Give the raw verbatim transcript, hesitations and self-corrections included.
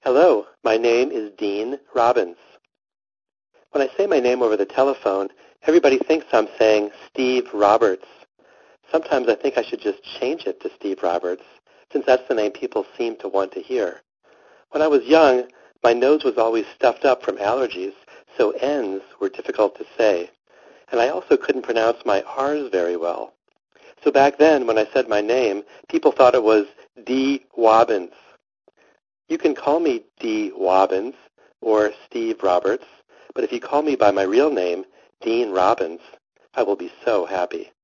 Hello, my name is Dean Robbins. When I say my name over the telephone, everybody thinks I'm saying Steve Roberts. Sometimes I think I should just change it to Steve Roberts, since that's the name people seem to want to hear. When I was young, my nose was always stuffed up from allergies, so N's were difficult to say. And I also couldn't pronounce my R's very well. So back then, when I said my name, people thought it was D. Wobbins. You can call me D. Wobbins or Steve Roberts, but if you call me by my real name, Dean Robbins, I will be so happy.